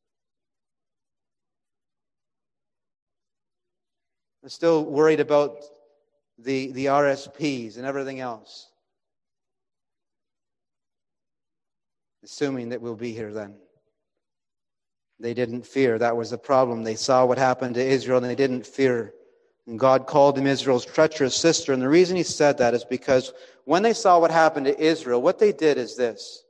I'm still worried about the RSPs and everything else. Assuming that we'll be here then. They didn't fear. That was the problem. They saw what happened to Israel, and they didn't fear. And God called them Israel's treacherous sister. And the reason he said that is because when they saw what happened to Israel, what they did is this.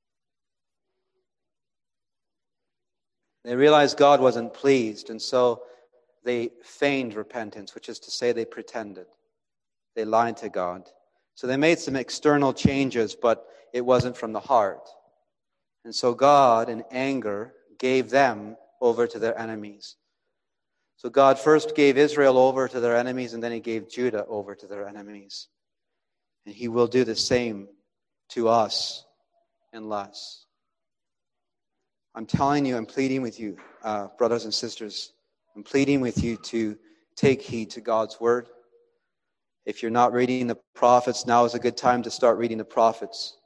They realized God wasn't pleased, and so they feigned repentance, which is to say they pretended. They lied to God. So they made some external changes, but it wasn't from the heart. And so God, in anger, gave them over to their enemies. So God first gave Israel over to their enemies, and then he gave Judah over to their enemies. And he will do the same to us unless. I'm telling you, I'm pleading with you, brothers and sisters. I'm pleading with you to take heed to God's word. If you're not reading the prophets, now is a good time to start reading the prophets.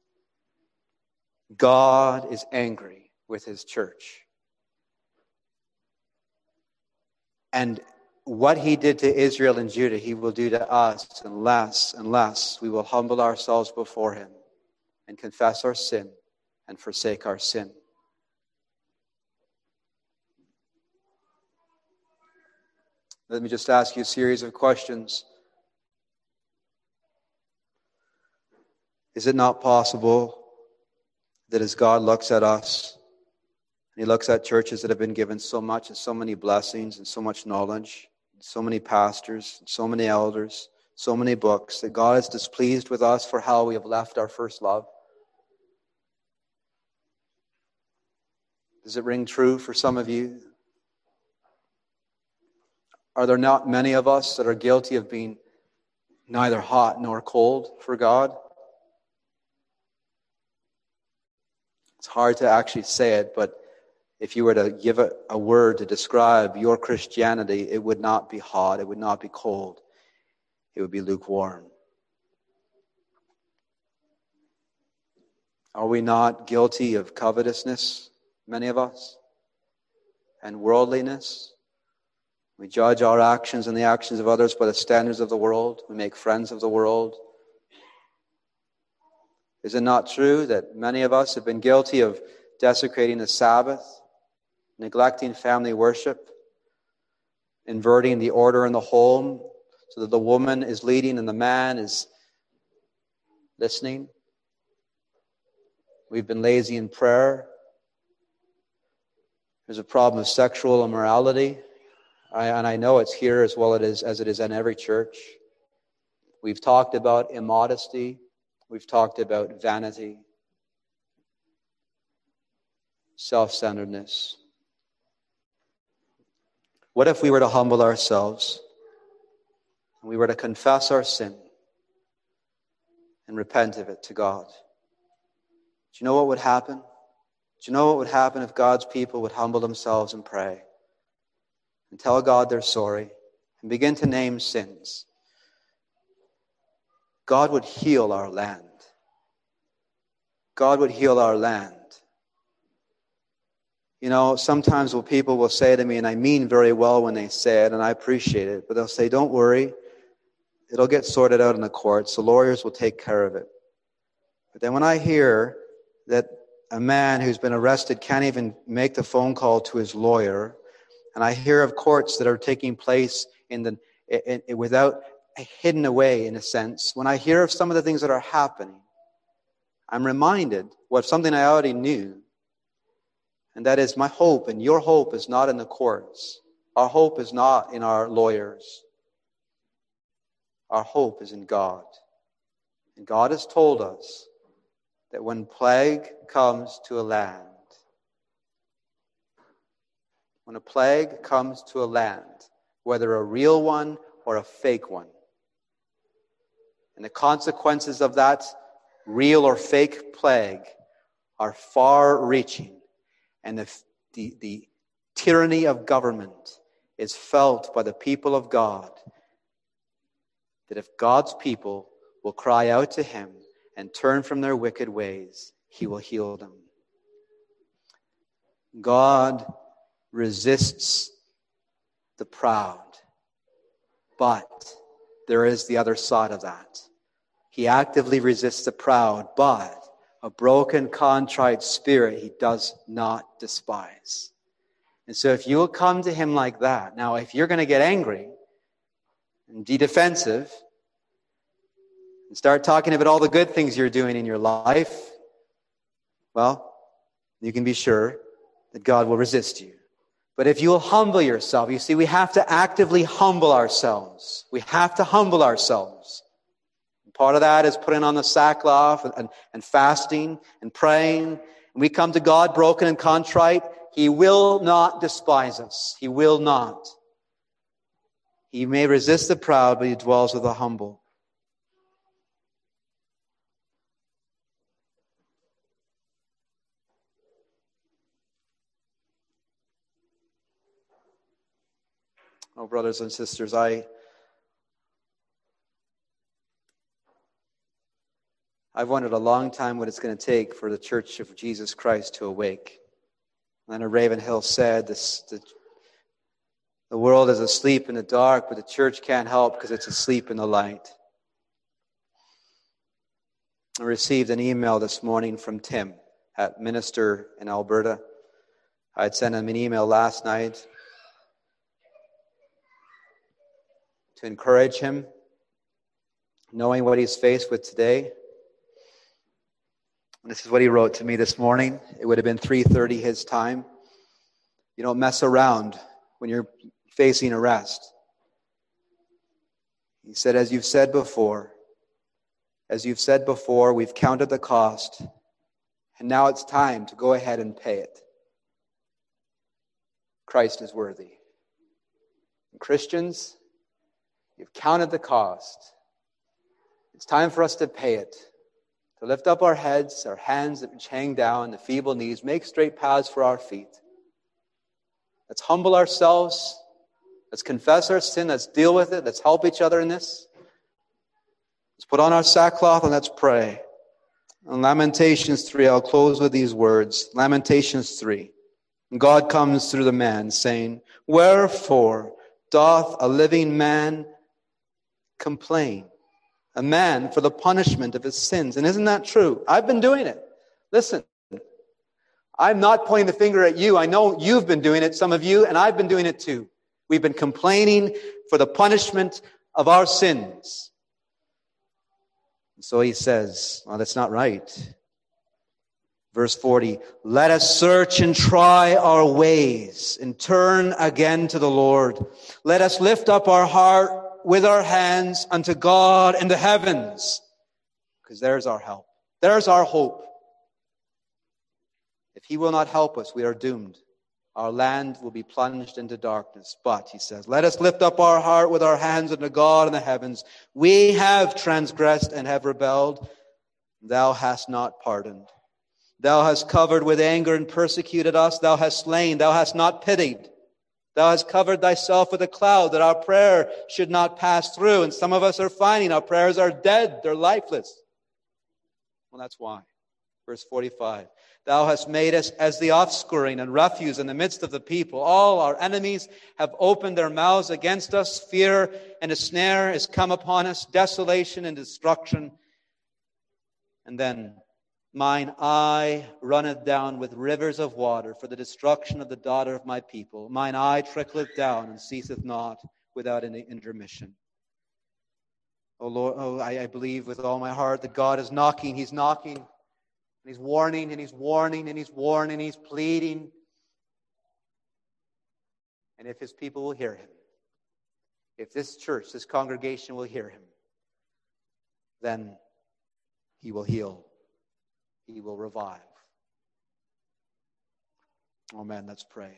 God is angry with his church. And what he did to Israel and Judah, he will do to us unless we will humble ourselves before him and confess our sin and forsake our sin. Let me just ask you a series of questions. Is it not possible that as God looks at us, and he looks at churches that have been given so much and so many blessings and so much knowledge, and so many pastors, and so many elders, so many books, that God is displeased with us for how we have left our first love? Does it ring true for some of you? Are there not many of us that are guilty of being neither hot nor cold for God? It's hard to actually say it, but if you were to give a word to describe your Christianity, it would not be hot, it would not be cold, it would be lukewarm. Are we not guilty of covetousness, many of us, and worldliness? We judge our actions and the actions of others by the standards of the world. We make friends of the world. Is it not true that many of us have been guilty of desecrating the Sabbath, neglecting family worship, inverting the order in the home so that the woman is leading and the man is listening? We've been lazy in prayer. There's a problem of sexual immorality. And I know it's here as well as it is in every church. We've talked about immodesty. We've talked about vanity, self-centeredness. What if we were to humble ourselves and we were to confess our sin and repent of it to God? Do you know what would happen? Do you know what would happen if God's people would humble themselves and pray and tell God they're sorry and begin to name sins? God would heal our land. God would heal our land. You know, sometimes what people will say to me, and I mean very well when they say it, and I appreciate it, but they'll say, don't worry, it'll get sorted out in the courts. The lawyers will take care of it. But then when I hear that a man who's been arrested can't even make the phone call to his lawyer, and I hear of courts that are taking place without hidden away in a sense. When I hear of some of the things that are happening, I'm reminded of something I already knew. And that is, my hope and your hope is not in the courts. Our hope is not in our lawyers. Our hope is in God. And God has told us that when plague comes to a land, when a plague comes to a land, whether a real one or a fake one, and the consequences of that real or fake plague are far-reaching, and the tyranny of government is felt by the people of God, that if God's people will cry out to Him and turn from their wicked ways, He will heal them. God resists the proud, but there is the other side of that. He actively resists the proud, but a broken, contrite spirit He does not despise. And so if you will come to Him like that, now if you're going to get angry and be defensive and start talking about all the good things you're doing in your life, well, you can be sure that God will resist you. But if you will humble yourself, you see, we have to actively humble ourselves. We have to humble ourselves. Part of that is putting on the sackcloth and fasting and praying. And we come to God broken and contrite. He will not despise us. He will not. He may resist the proud, but He dwells with the humble. Oh, brothers and sisters, I've wondered a long time what it's going to take for the Church of Jesus Christ to awake. Leonard Ravenhill said, the world is asleep in the dark, but the church can't help because it's asleep in the light. I received an email this morning from Tim at Minister in Alberta. I had sent him an email last night to encourage him, knowing what he's faced with today. And this is what he wrote to me this morning. It would have been 3:30 his time. You don't mess around when you're facing arrest. He said, as you've said before, we've counted the cost, and now it's time to go ahead and pay it. Christ is worthy. And Christians, you've counted the cost. It's time for us to pay it. To lift up our heads, our hands that hang down, the feeble knees, make straight paths for our feet. Let's humble ourselves. Let's confess our sin. Let's deal with it. Let's help each other in this. Let's put on our sackcloth and let's pray. In Lamentations 3, I'll close with these words. Lamentations 3. God comes through the man, saying, wherefore doth a living man complain? A man for the punishment of his sins. And isn't that true? I've been doing it. Listen, I'm not pointing the finger at you. I know you've been doing it, some of you, and I've been doing it too. We've been complaining for the punishment of our sins. So he says, well, that's not right. Verse 40, let us search and try our ways and turn again to the Lord. Let us lift up our heart with our hands unto God in the heavens. Because there's our help. There's our hope. If He will not help us, we are doomed. Our land will be plunged into darkness. But, he says, let us lift up our heart with our hands unto God in the heavens. We have transgressed and have rebelled. Thou hast not pardoned. Thou hast covered with anger and persecuted us. Thou hast slain. Thou hast not pitied. Thou hast covered thyself with a cloud that our prayer should not pass through. And some of us are finding our prayers are dead. They're lifeless. Well, that's why. Verse 45. Thou hast made us as the offscouring and refuse in the midst of the people. All our enemies have opened their mouths against us. Fear and a snare has come upon us. Desolation and destruction. And then, mine eye runneth down with rivers of water for the destruction of the daughter of my people. Mine eye trickleth down and ceaseth not without any intermission. Oh Lord, I believe with all my heart that God is knocking. He's knocking. And He's warning, and He's warning, and He's warning, and He's pleading. And if His people will hear Him, if this church, this congregation will hear Him, then He will heal. He will revive. Amen. Let's pray.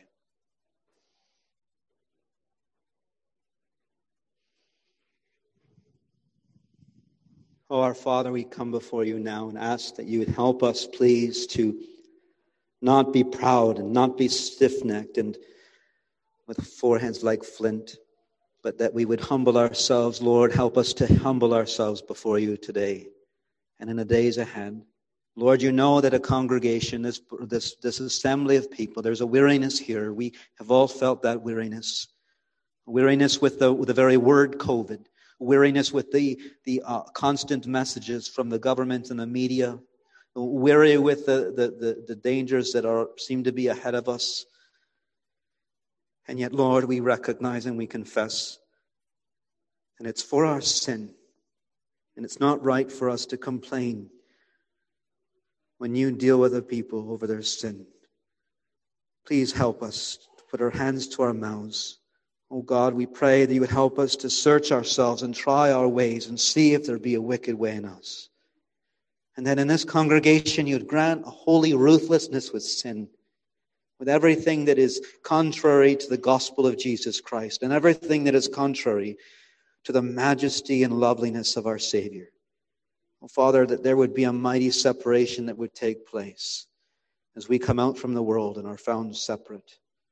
Oh, our Father, we come before you now and ask that you would help us, please, to not be proud and not be stiff-necked and with foreheads like flint, but that we would humble ourselves. Lord, help us to humble ourselves before you today and in the days ahead. Lord, you know that a congregation, this assembly of people, there's a weariness here. We have all felt that weariness. Weariness with the very word COVID. Weariness with the constant messages from the government and the media. Weary with the dangers that seem to be ahead of us. And yet, Lord, we recognize and we confess. And it's for our sin. And it's not right for us to complain when you deal with the people over their sin. Please help us to put our hands to our mouths. Oh God, we pray that you would help us to search ourselves and try our ways and see if there be a wicked way in us. And that in this congregation you would grant a holy ruthlessness with sin, with everything that is contrary to the gospel of Jesus Christ and everything that is contrary to the majesty and loveliness of our Savior. Oh Father, that there would be a mighty separation that would take place as we come out from the world and are found separate.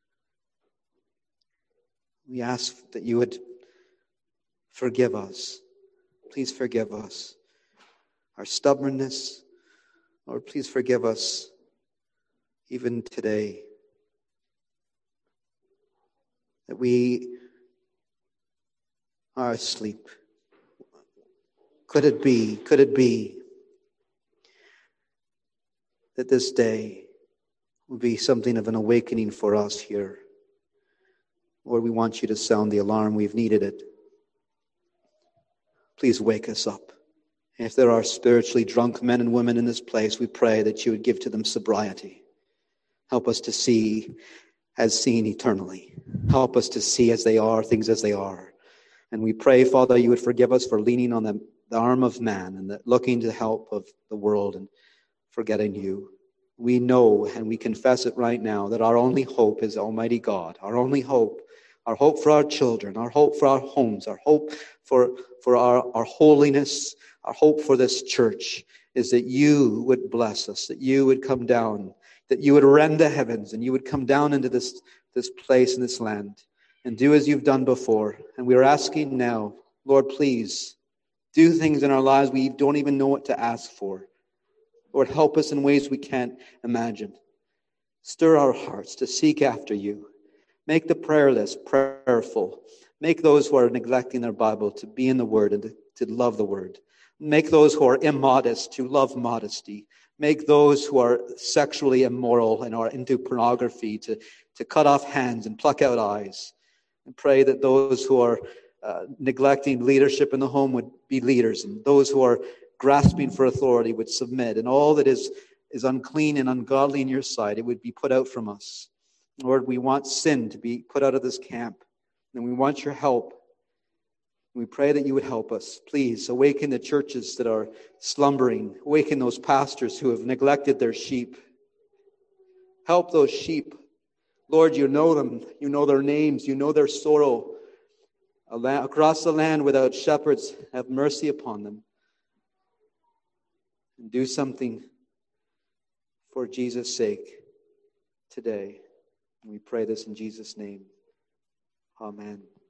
We ask that you would forgive us. Please forgive us. Our stubbornness, Lord, please forgive us even today. That we are asleep. Could it be that this day will be something of an awakening for us here? Lord, we want you to sound the alarm. We've needed it. Please wake us up. And if there are spiritually drunk men and women in this place, we pray that you would give to them sobriety. Help us to see as seen eternally. Help us to see as they are, things as they are. And we pray, Father, you would forgive us for leaning on the arm of man and looking to the help of the world and forgetting you. We know and we confess it right now that our only hope is Almighty God. Our only hope, our hope for our children, our hope for our homes, our hope for our holiness, our hope for this church is that you would bless us, that you would come down, that you would rend the heavens and you would come down into this place and this land and do as you've done before. And we are asking now, Lord, please do things in our lives we don't even know what to ask for. Lord, help us in ways we can't imagine. Stir our hearts to seek after you. Make the prayer list prayerful. Make those who are neglecting their Bible to be in the Word and to love the Word. Make those who are immodest to love modesty. Make those who are sexually immoral and are into pornography to cut off hands and pluck out eyes. And pray that those who are neglecting leadership in the home would be leaders, and those who are grasping for authority would submit, and all that is unclean and ungodly in your sight, it would be put out from us. Lord, we want sin to be put out of this camp, and we want your help. We pray that you would help us. Please awaken the churches that are slumbering. Awaken those pastors who have neglected their sheep. Help those sheep. Lord, you know them. You know their names. You know their sorrow. Across the land without shepherds, have mercy upon them. And do something for Jesus' sake today. And we pray this in Jesus' name. Amen.